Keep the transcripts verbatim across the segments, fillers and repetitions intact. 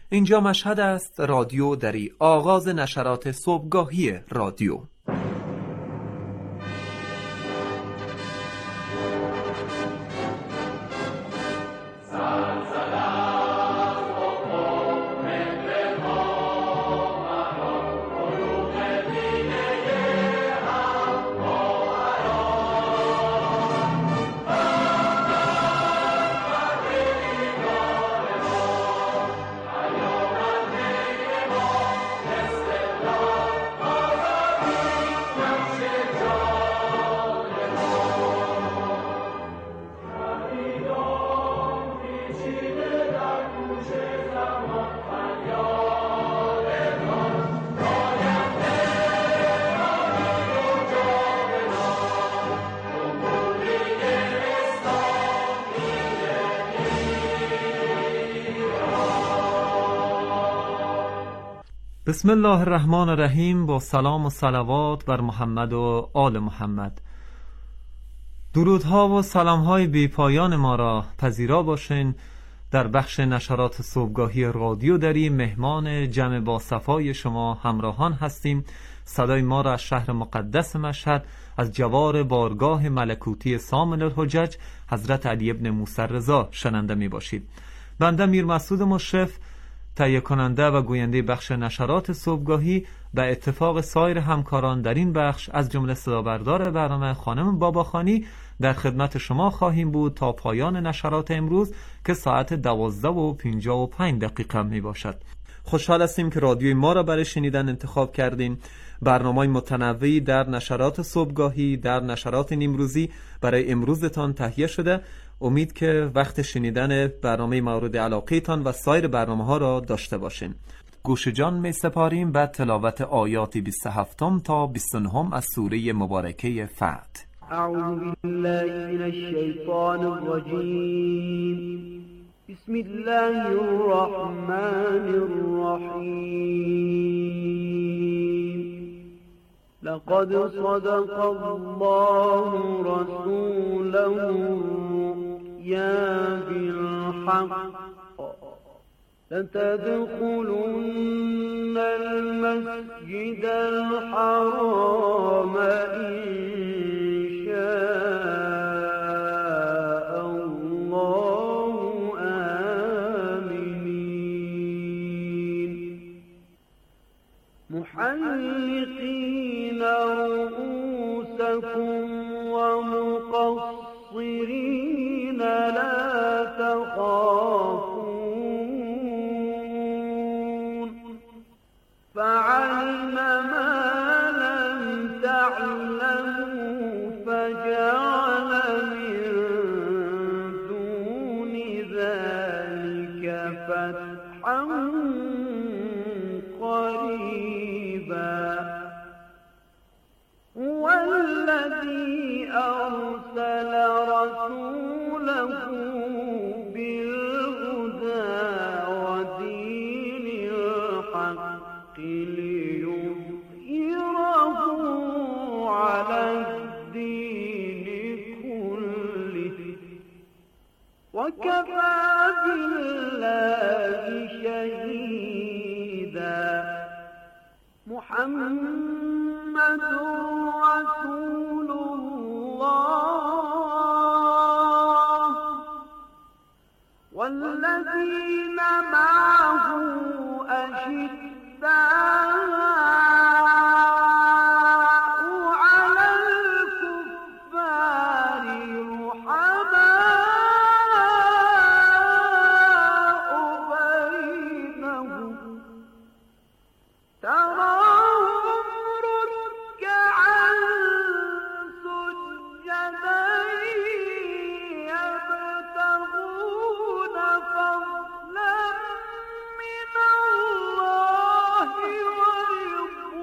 اینجا مشهد است، رادیو دری، آغاز نشرات صبحگاهی رادیو. بسم الله الرحمن الرحیم. با سلام و صلوات بر محمد و آل محمد. درودها و سلامهای بی پایان ما را پذیرا باشین. در بخش نشرات صبحگاهی رادیو دری مهمان جمع با صفای شما همراهان هستیم. صدای ما را از شهر مقدس مشهد، از جوار بارگاه ملکوتی سامن الحجج حضرت علی ابن موسی رضا شنونده می باشید. بنده میر مسعود مشرف، تهیه کننده و گوینده بخش نشرات صبحگاهی، به اتفاق سایر همکاران در این بخش از جمله صدابردار برنامه خانم باباخانی، در خدمت شما خواهیم بود تا پایان نشرات امروز که ساعت دوازده و پنجاه و پنج دقیقه می باشد. خوشحال هستیم که رادیوی ما را برای شنیدن انتخاب کردین. برنامه‌های متنوعی در نشرات صبحگاهی، در نشرات نیمروزی برای امروزتان تهیه شده. امید که وقت شنیدن برنامه مورد علاقه تان و سایر برنامه ها را داشته باشین. گوش جان می سپاریم به تلاوت آیات بیست و هفت تا بیست و نه از سوره مبارکه فتح. اعوذ بالله من الشیطان الرجیم. بسم الله الرحمن الرحیم. لقد صدق الله رسوله يا بالحق لتدخلن المسجد الحرام إن شاء الله آمنين محلقين رؤوسكم ومقصرين لا تخافون فعلم ما لم تعلموا فجعل من دون ذلك فتحا قريبا هو الذي أرسل رسوله بالهدى ودين الحق ليظهره على الدين كله وكفى بالله شهيدا محمد رسول الله والذين معه أشداء على الكفار رحماء بينهم تراهم ركعا سجدا يبتغون فضلا من الله ورضوانا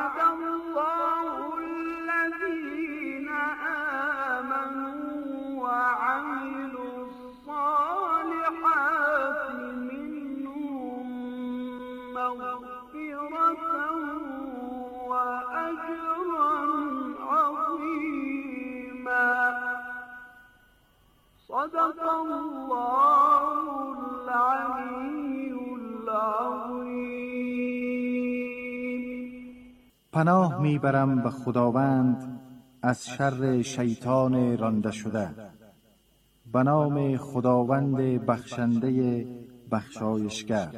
وعد الله الذين آمنوا وعملوا الصالحات منهم مغفرة وأجرا عظيما. صدق الله العلي العظیم. پناه میبرم به خداوند از شر شیطان رانده شده. به نام خداوند بخشنده بخشایشگر.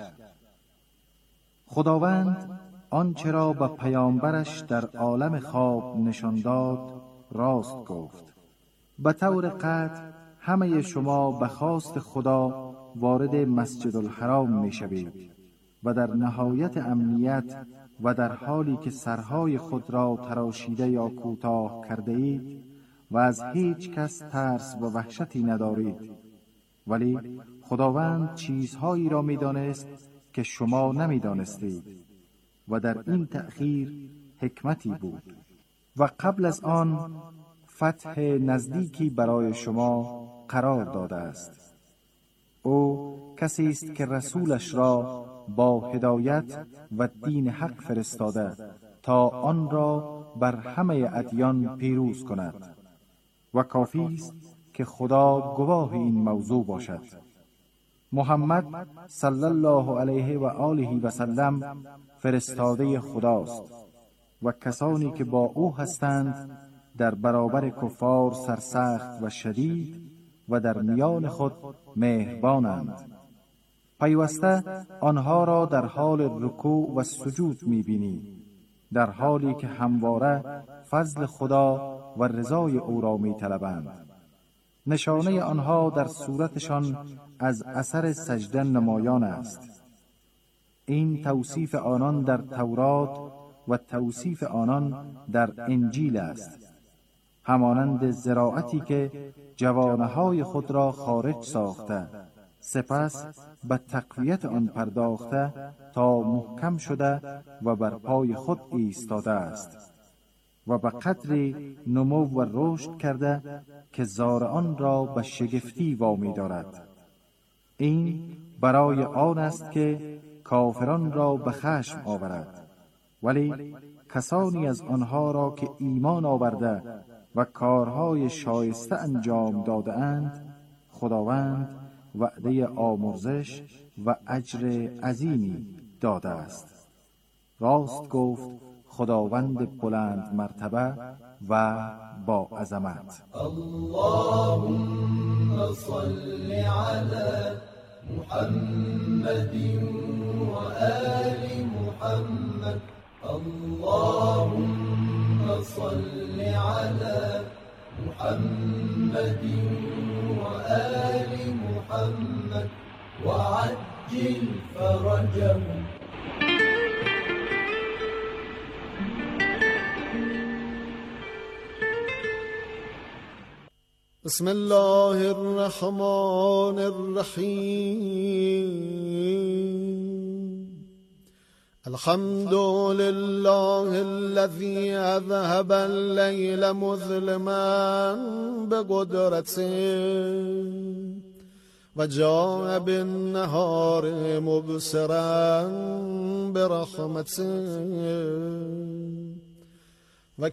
خداوند آنچه را به پیامبرش در عالم خواب نشان داد راست گفت. به طور قطع همه شما به خواست خدا وارد مسجد الحرام می شوید و در نهایت امنیت و در حالی که سرهای خود را تراشیده یا کوتاه کرده اید و از هیچ کس ترس و وحشتی ندارید. ولی خداوند چیزهایی را می دانست که شما نمی دانستید و در این تأخیر حکمتی بود. و قبل از آن فتح نزدیکی برای شما قرار داده است. او کسی است که رسولش را با هدایت و دین حق فرستاده تا آن را بر همه ادیان پیروز کند و کافی است که خدا گواه این موضوع باشد. محمد صلی الله علیه و آله و سلم فرستاده خداست و کسانی که با او هستند در برابر کفار سرسخت و شدید و در میان خود مهربانند. پیوسته آنها را در حال رکوع و سجود می‌بینی، در حالی که همواره فضل خدا و رضای او را می‌طلبند. نشانه آنها در صورتشان از اثر سجده نمایان است. این توصیف آنان در تورات و توصیف آنان در انجیل است. همانند زراعتی که جوانه‌های خود را خارج ساخته سپس به تقویت آن پرداخته تا محکم شده و بر پای خود ایستاده است و به قدری نمو و رشد کرده که زارعان را به شگفتی وامی دارد. این برای آن است که کافران را به خشم آورد، ولی کسانی از آنها را که ایمان آورده و کارهای شایسته انجام داده اند خداوند وعده آمرزش و اجر عظیمی داده است. راست گفت خداوند بلند مرتبه و با عظمت. اللهم صل علی محمد و آل محمد. اللهم صل علی محمد و آل محمد و عجل فرجهم. بسم الله الرحمن الرحیم. الحمد لله الذي اذهب الليل مظلما بقدرته و جاء بالنهار مبصرا برحمته و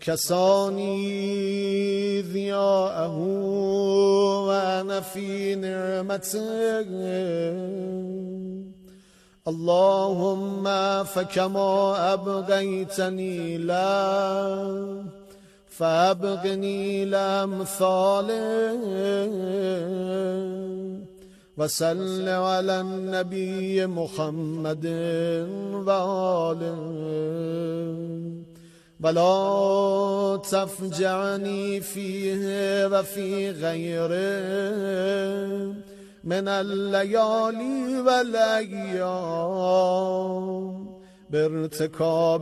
کسانی ضیاءه و انا فی نعمته. اللهم فكما ابقيتني لا فابقني لامثاله وصل على النبي محمد وآله ولا تفجعني فيه وفي غيره من الليالي والأيام بارتكاب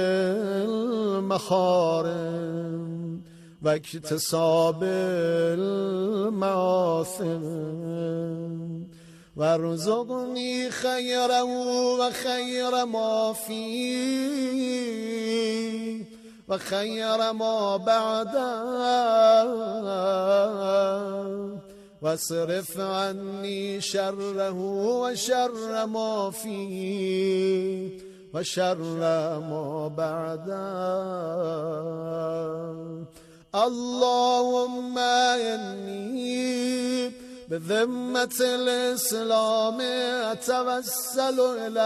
المخارم واكتساب المآثم وارزقنی خیره و خیر ما فی و خیر ما بعده واصرف عنی شره و شر ما فی و شر ما بعده. اللهم انی بذمة الإسلام أتوسل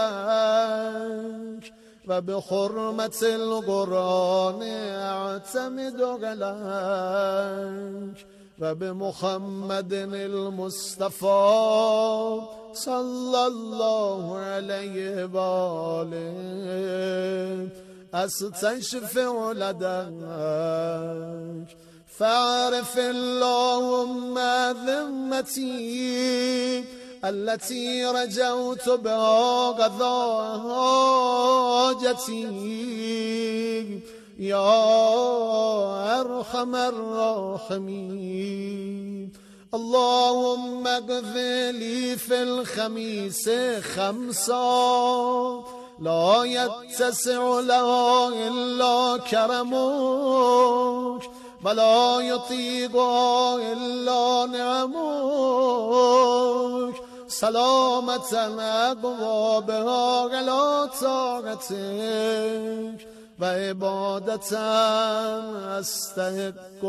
إليك وبحرمة القرآن أعتمد عليك وبمحمد المصطفى صلى الله عليه وآله أستشفع لديك فاعرف اللهم ذمتي التي رجوت بها قضاء حاجتي يا أرحم الراحمين. اللهم اغفر لي في الخميس خمسا لا يتسع لها إلا كرمك ولا يطيقها إلا نعمك سلامة أبوابها على طاعتك وعبادة أستحق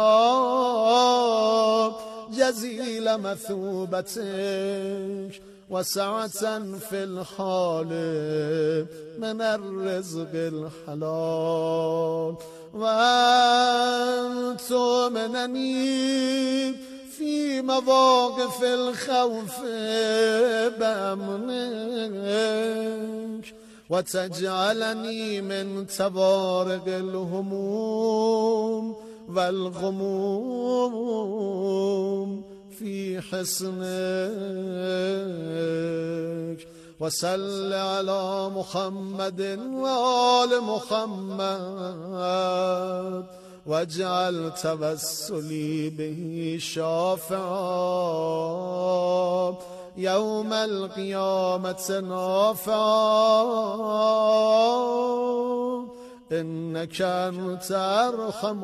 بها جزيل مثوبتك وسعة في الحال من الرزق الحلال وأن تؤمنني في مواقف الخوف بأمنك وتجعلني من توارق الهموم والغموم في حصنك. وصل على محمد وآل محمد واجعل توسلي به شافعا يوم القيامة نافعا إنك أنت أرحم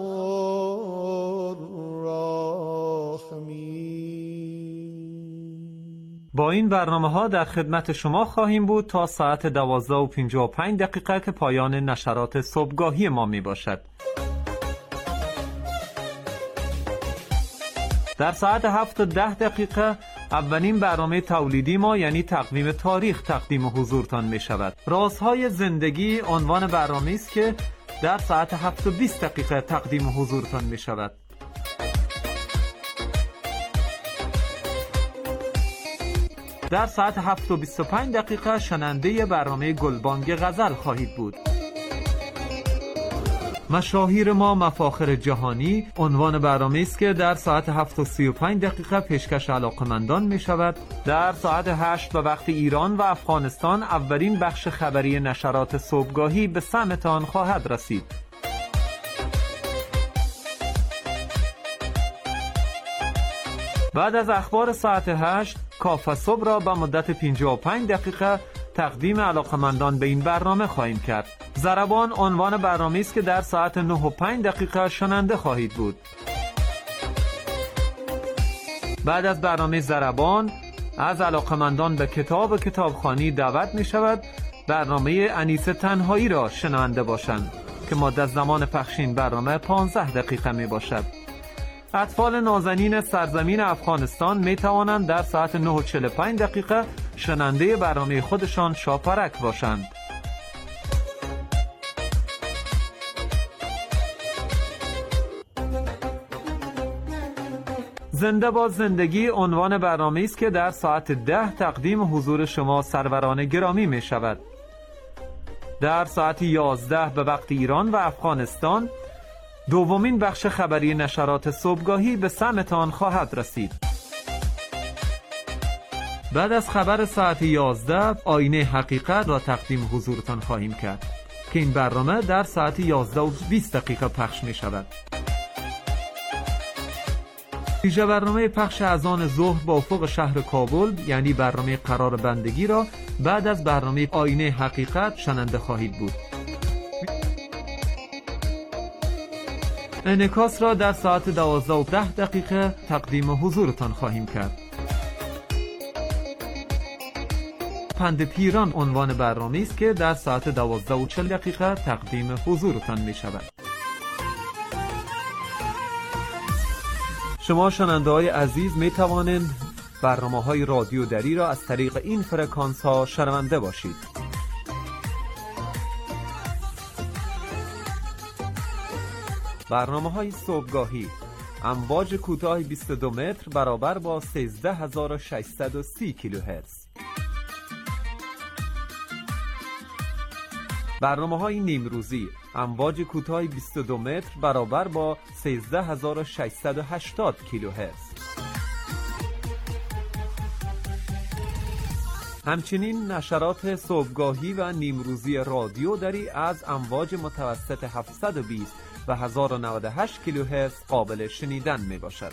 الراحمين. با این برنامه ها در خدمت شما خواهیم بود تا ساعت دوازده و پنجاه و پنج دقیقه که پایان نشرات صبحگاهی ما می باشد. در ساعت هفت و ده دقیقه اولین برنامه تولیدی ما یعنی تقویم تاریخ تقدیم حضورتان می شود. رازهای زندگی عنوان برنامه است که در ساعت هفت و بیست دقیقه تقدیم حضورتان می شود. در ساعت هفت و بیست و پنج دقیقه شنونده برنامه گلبانگ غزل خواهید بود. مشاهیر ما مفاخر جهانی عنوان برنامه است که در ساعت هفت و سی و پنج دقیقه پیشکش علاقمندان می شود. در ساعت هشت به وقت ایران و افغانستان اولین بخش خبری نشرات صبحگاهی به سمتان خواهد رسید. بعد از اخبار ساعت هشت کافه صبح را به مدت پنجاه و پنج دقیقه تقدیم علاقمندان به این برنامه خواهیم کرد. ضربان عنوان برنامه است که در ساعت نه و پنج دقیقه شنونده خواهید بود. بعد از برنامه ضربان از علاقمندان به کتاب و کتابخوانی دعوت می شود برنامه انیس تنهایی را شنونده باشند که مدت زمان پخش این برنامه پانزده دقیقه می باشد. اطفال نازنین سرزمین افغانستان می توانند در ساعت نه و چهل و پنج دقیقه شنونده برنامه خودشان شاپرک باشند. زنده با زندگی عنوان برنامه است که در ساعت ده تقدیم حضور شما سروران گرامی می شود. در ساعت یازده به وقت ایران و افغانستان دومین بخش خبری نشرات صبحگاهی به سمتان خواهد رسید. بعد از خبر ساعت یازده آینه حقیقت را تقدیم حضورتان خواهیم کرد که این برنامه در ساعت یازده و بیست دقیقه پخش می شود. ویژه برنامه پخش اذان ظهر با افق شهر کابل یعنی برنامه قرار بندگی را بعد از برنامه آینه حقیقت شنونده خواهید بود. انعکاس را در ساعت دوازده و ده دقیقه تقدیم حضورتان خواهیم کرد. پند پیران عنوان برنامه است که در ساعت دوازده و چهل دقیقه تقدیم حضورتان می شود. شما شنونده های عزیز می توانند برنامه های رادیو دری را از طریق این فرکانس ها شنونده باشید. برنامه های صبحگاهی امواج کوتاه بیست و دو متر برابر با سیزده هزار و ششصد و سی کیلوهرتز. برنامه های نیمروزی امواج کوتاه بیست و دو متر برابر با سیزده هزار و ششصد و هشتاد کیلوهرتز. همچنین نشرات صبحگاهی و نیمروزی رادیو دری از امواج متوسط هفتصد و بیست و هزار و نود و هشت کیلوهرتز قابل شنیدن می باشد.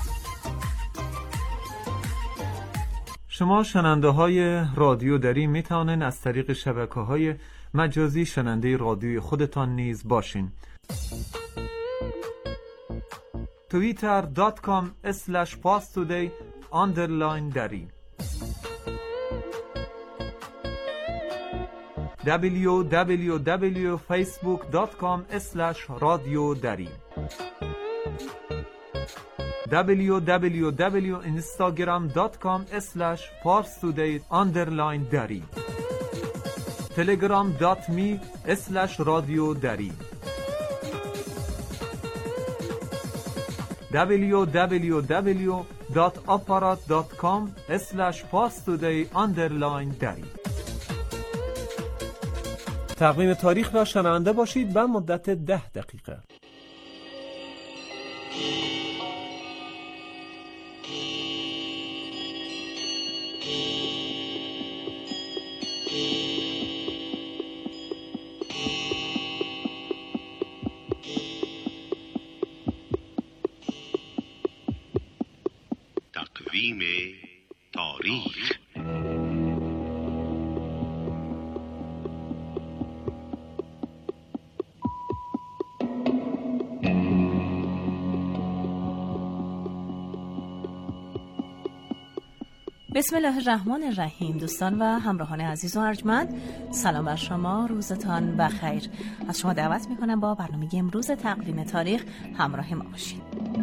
شما شنونده های رادیو دری می توانند از طریق شبکه های مجازی شنونده رادیوی خودتان نیز باشین. توییتر دات کام اسلش پاستودی آندرلاین دری دبلیو دبلیو دبلیو فیسبوک دات کام اسلش رادیو دری دبلیو دبلیو دبلیو اینستاگرام دات کام اسلش پارستودی آندرلاین دری تلگرام دات می اسلش رادیو دری دبلیو دبلیو دبلیو دات آپارات دات کام اسلش پاستودی آندرلاین دری. تقویم تاریخ را شنونده باشید به مدت ده دقیقه. تقویم تاریخ. بسم الله الرحمن الرحیم. دوستان و همراهان عزیز و ارجمند، سلام بر شما، روزتان بخیر. از شما دعوت میکنم با برنامه امروز تقویم تاریخ همراه ما باشید.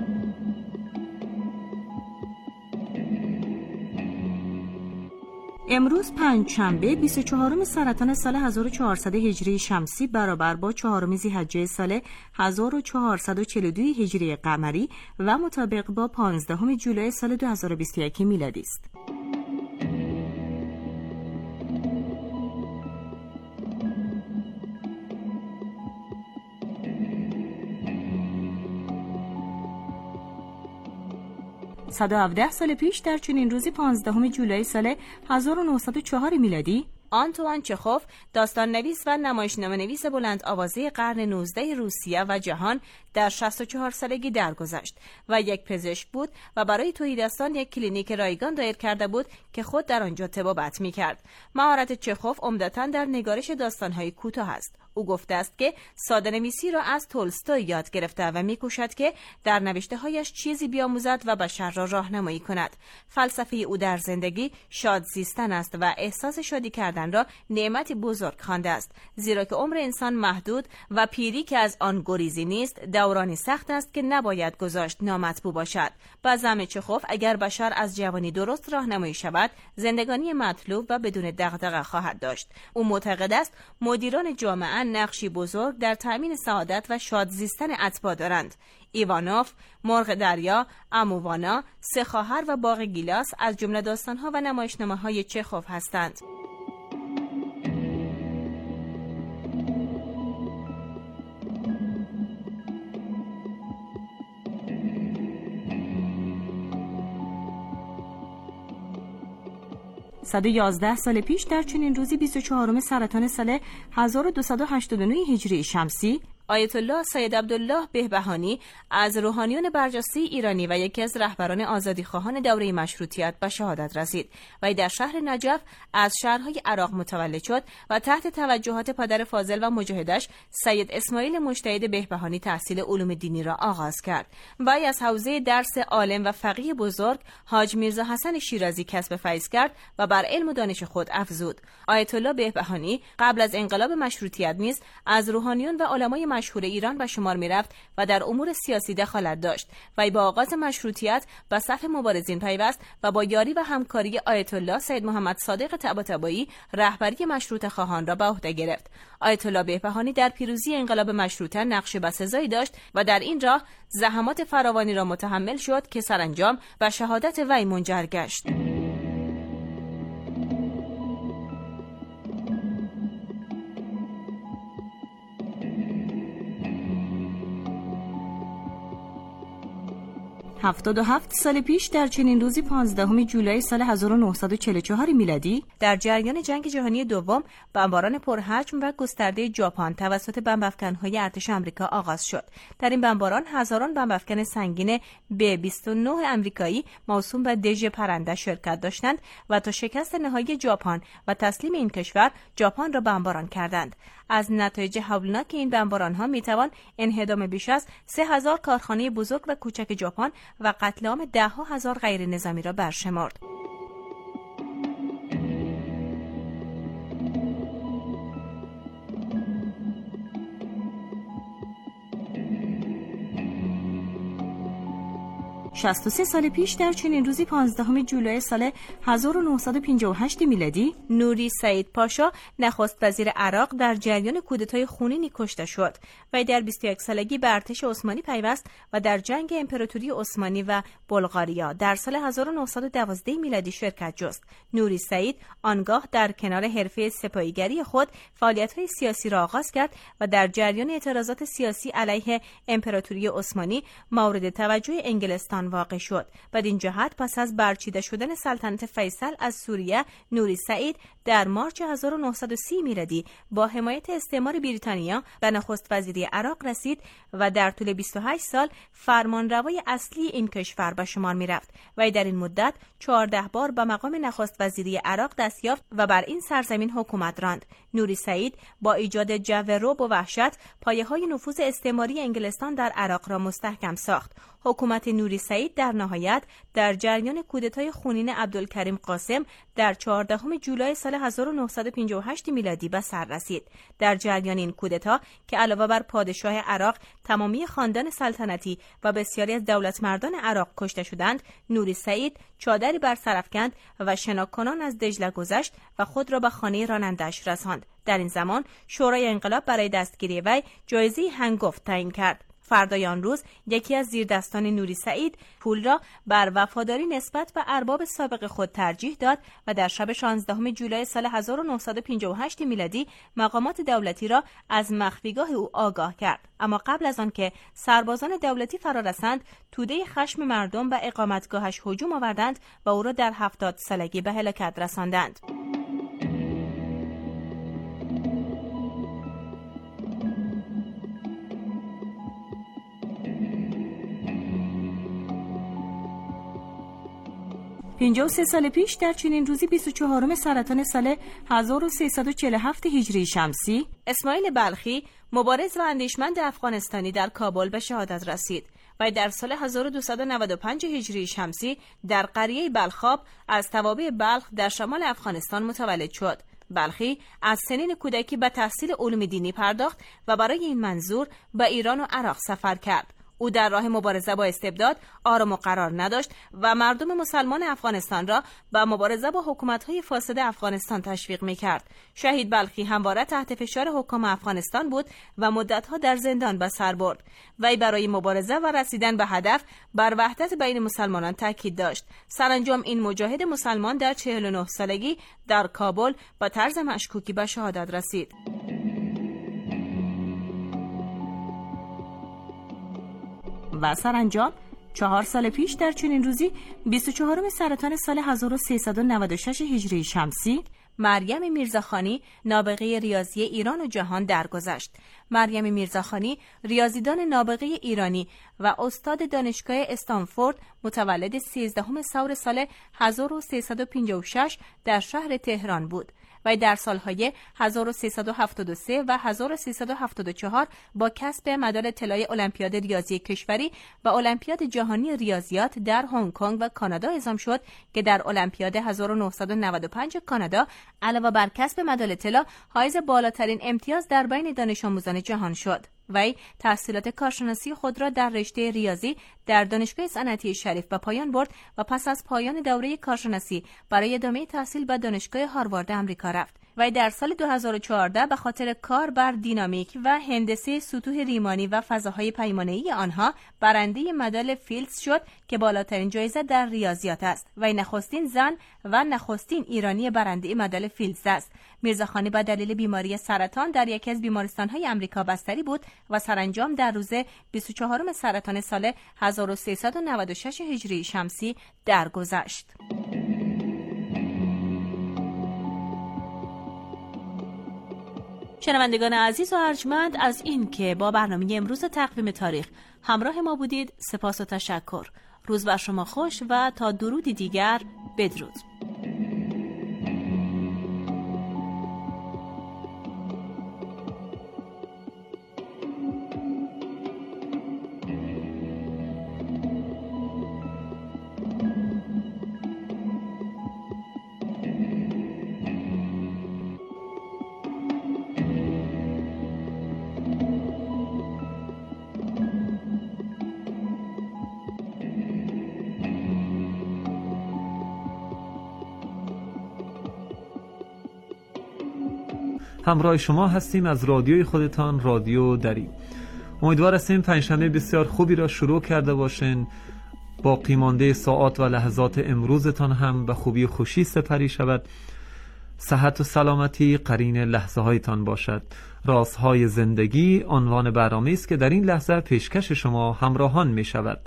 امروز پنجشنبه بیست و چهارم سرطان سال هزار و چهارصد هجری شمسی برابر با چهارم ذی‌حجه سال هزار و چهارصد و چهل و دو هجری قمری و مطابق با پانزدهم جولای سال دو هزار و بیست و یک میلادی است. صد و هفده سال پیش در چنین روزی پانزدهم جولای سال هزار و نهصد و چهار میلادی آنتوان چخوف، داستان نویس و نمایشنامه نویس بلند آوازه قرن نوزدهم روسیه و جهان، در شصت و چهار سالگی درگذشت و یک پزشک بود و برای تولید داستان یک کلینیک رایگان دایر کرده بود که خود در آنجا طبابت می‌کرد. مهارت چخوف عمدتاً در نگارش داستان‌های کوتاه است. او گفته است که ساده‌نویسی را از تولستوی یاد گرفته و می‌کوشد که در نوشته‌هایش چیزی بیاموزد و بشر را راهنمایی کند. فلسفه او در زندگی شاد زیستن است و احساس شادی کردن را نعمتی بزرگ خوانده است، زیرا که عمر انسان محدود و پیری که از آن گریزی نیست دورانی سخت است که نباید گذاشت نامطبوع باشد. با زعم چخوف اگر بشر از جوانی درست راهنمایی شود، زندگانی مطلوب و بدون دغدغه خواهد داشت. او معتقد است مدیران جامعه نقشی بزرگ در تأمین سعادت و شاد زیستن اتباع دارند. ایوانوف، مرغ دریا، امووانا، سه خواهر و باغ گیلاس از جمله داستان‌ها و نمایشنامه‌های چخوف هستند. صد و یازده سال پیش در چنین روزی بیست و چهارم سرطان سال هزار و دویست و هشتاد و نه هجری شمسی آیت الله سید عبدالله بهبهانی از روحانیون برجسته ایرانی و یکی از رهبران آزادیخواهان دوره مشروطیت به شهادت رسید و در شهر نجف از شهرهای عراق متولد شد و تحت توجهات پدر فاضل و مجاهدش سید اسماعیل مجتهد بهبهانی تحصیل علوم دینی را آغاز کرد. وی از حوزه درس عالم و فقیه بزرگ حاج میرزا حسن شیرازی کسب فیض کرد و بر علم و دانش خود افزود. آیت الله بهبهانی قبل از انقلاب مشروطیت نیز از روحانیون و علمای مشهور ایران به شمار می‌رفت و در امور سیاسی دخالت داشت. وی با آغاز مشروطیت به صف مبارزین پیوست و با یاری و همکاری آیت الله سید محمد صادق طباطبایی رهبری مشروطه خواهان را به عهده گرفت. آیت الله بهبهانی در پیروزی انقلاب مشروطه نقش بسزایی داشت و در این راه زحمات فراوانی را متحمل شد که سرانجام به شهادت وی منجر گشت. هفتاد و هفت سال پیش در چنین روزی پانزدهم جولای سال هزار و نهصد و چهل و چهار میلادی در جریان جنگ جهانی دوم بمباران پرحجم و گسترده ژاپن توسط بمب‌افکن‌های ارتش آمریکا آغاز شد. در این بمباران هزاران بمب‌افکن سنگین به بیست و نه آمریکایی موسوم به دژ پرنده شرکت داشتند و تا شکست نهایی ژاپن و تسلیم این کشور ژاپن را بمباران کردند. از نتایج هولناک این بمباران‌ها میتوان انهدام بیش از سه هزار کارخانه بزرگ و کوچک ژاپن و قتل عام ده ها هزار غیر نظامی را برشمرد. شصت و سه سال پیش در چنین روزی پانزدهم جولای سال هزار و نهصد و پنجاه و هشت میلادی نوری سعید پاشا نخست وزیر عراق در جریان کودتای خونینی کشته شد و در بیست و یک سالگی به ارتش عثمانی پیوست و در جنگ امپراتوری عثمانی و بلغاریا در سال هزار و نهصد و دوازده میلادی شرکت جست. نوری سعید آنگاه در کنار حرفه سپاهیگری خود فعالیت‌های سیاسی را آغاز کرد و در جریان اعتراضات سیاسی علیه امپراتوری عثمانی مورد توجه انگلستان واقع شد. بدین جهت پس از برچیده شدن سلطنت فیصل از سوریه، نوری سعید در مارچ هزار و نهصد و سی میلادی با حمایت استعمار بریتانیا به نخست وزیری عراق رسید و در طول بیست و هشت سال فرمانروای اصلی این کشور به شمار می رفت و در این مدت چهارده بار به مقام نخست وزیری عراق دست یافت و بر این سرزمین حکومت راند. نوری سعید با ایجاد جو رعب و وحشت پایه‌های نفوذ استعماری انگلستان در عراق را مستحکم ساخت. حکومت نوری سعید در نهایت در جریان کودتای خونین عبدالکریم قاسم در چهاردهم جولای سال هزار و نهصد و پنجاه و هشت میلادی به سر رسید. در جریان این کودتا که علاوه بر پادشاه عراق تمامی خاندان سلطنتی و بسیاری از دولتمردان عراق کشته شدند، نوری سعید چادری بر سر افکند و شناکنان از دجله گذشت و خود را به خانه راننده‌اش رساند. در این زمان شورای انقلاب برای دستگیری وی جایزه هنگفت تعیین کرد. فردای آن روز یکی از زیردستان نوری سعید پول را بر وفاداری نسبت به ارباب سابق خود ترجیح داد و در شب شانزدهم جولای سال هزار و نهصد و پنجاه و هشت میلادی مقامات دولتی را از مخفیگاه او آگاه کرد. اما قبل از آن که سربازان دولتی فرا رسند، توده خشم مردم به اقامتگاهش هجوم آوردند و او را در هفتاد سالگی به هلاکت رساندند. پنجاه و سه سال پیش در چنین روزی بیست و چهارم سرطان سال هزار و سیصد و چهل و هفت هجری شمسی اسماعیل بلخی مبارز و اندیشمند افغانستانی در کابل به شهادت رسید و در سال هزار و دویست و نود و پنج هجری شمسی در قریه بلخاب از توابع بلخ در شمال افغانستان متولد شد. بلخی از سنین کودکی به تحصیل علوم دینی پرداخت و برای این منظور به ایران و عراق سفر کرد. او در راه مبارزه با استبداد آرام و قرار نداشت و مردم مسلمان افغانستان را به مبارزه با حکومت‌های فاسد افغانستان تشویق می‌کرد. شهید بلخی همواره تحت فشار حکام افغانستان بود و مدت‌ها در زندان به سر برد. وی برای مبارزه و رسیدن به هدف بر وحدت بین مسلمانان تاکید داشت. سرانجام این مجاهد مسلمان در چهل و نه سالگی در کابل با طرز مشکوکی به شهادت رسید. و سرانجام چهار سال پیش در چنین روزی بیست و چهارم سرطان سال هزار و سیصد و نود و شش هجری شمسی مریم میرزاخانی نابغه ریاضی ایران و جهان درگذشت. مریم میرزاخانی ریاضیدان نابغه ایرانی و استاد دانشگاه استنفورد، متولد سیزدهم ثور سال هزار و سیصد و پنجاه و شش در شهر تهران بود و در سالهای هزار و سیصد و هفتاد و سه و هزار و سیصد و هفتاد و چهار با کسب مدال طلای المپیاد ریاضی کشوری و المپیاد جهانی ریاضیات در هنگ کنگ و کانادا اعزام شد که در المپیاد هزار و نهصد و نود و پنج کانادا علاوه بر کسب مدال طلا حائز بالاترین امتیاز در بین دانش آموزان جهان شد. وی تحصیلات کارشناسی خود را در رشته ریاضی در دانشگاه صنعتی شریف به پایان برد و پس از پایان دوره کارشناسی برای ادامه تحصیل به دانشگاه هاروارد آمریکا رفت. وی در سال دو هزار و چهارده به خاطر کار بر دینامیک و هندسه سطوح ریمانی و فضاهای پیمانه‌ای آنها برنده مدال فیلدز شد که بالاترین جایزه در ریاضیات است. وی نخستین زن و نخستین ایرانی برنده مدال فیلدز است. میرزاخانی به دلیل بیماری سرطان در یکی از بیمارستان‌های آمریکا بستری بود و سرانجام در روز بیست و چهارم سرطان سال هزار و سیصد و نود و شش هجری شمسی درگذشت. شنوندگان عزیز و ارجمند، از این که با برنامه امروز تقویم تاریخ همراه ما بودید سپاس و تشکر. روز بر شما خوش و تا درودی دیگر بدرود. همراه شما هستیم از رادیوی خودتان، رادیو دری. امیدوار هستیم پنجشنبه بسیار خوبی را شروع کرده باشین. باقی مانده ساعات و لحظات امروزتان هم به خوبی و خوشی سپری شود. صحت و سلامتی قرین لحظه هایتان باشد. رازهای زندگی عنوان برنامه است که در این لحظه پیشکش شما همراهان می شود.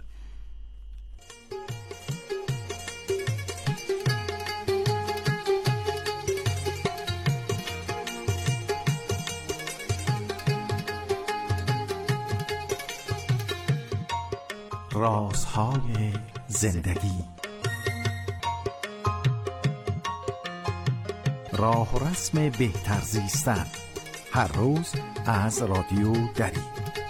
رازهای زندگی، راه و رسم بهتر زیستن، هر روز از رادیو دری.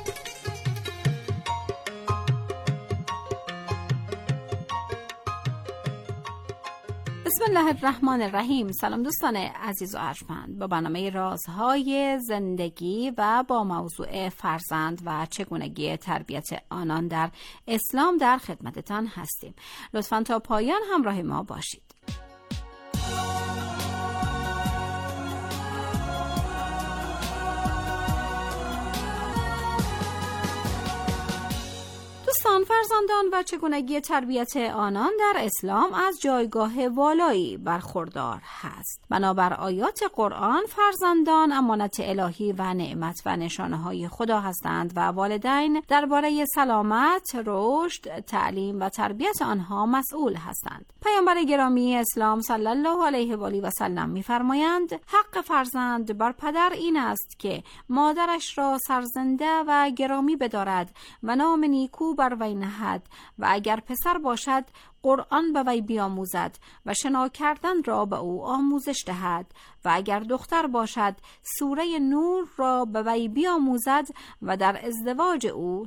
بسم الله الرحمن الرحیم. سلام دوستان عزیز و ارجمند، با برنامه رازهای زندگی و با موضوع فرزند و چگونگی تربیت آنان در اسلام در خدمتتان هستیم. لطفاً تا پایان همراه ما باشید. دوستان، فرزندان و چگونگی تربیت آنان در اسلام از جایگاه والایی برخوردار هست. بنابر آیات قرآن فرزندان امانت الهی و نعمت و نشانه‌های خدا هستند و والدین درباره سلامت، رشد، تعلیم و تربیت آنها مسئول هستند. پیامبر گرامی اسلام صلی الله علیه و آله و سلم می‌فرمایند حق فرزند بر پدر این است که مادرش را سرزنده و گرامی بدارد و نام نیکو بر وی نهد و اگر پسر باشد قرآن به وی بیاموزد و شنا کردن را به او آموزش دهد و اگر دختر باشد سوره نور را به وی بیاموزد و در ازدواج او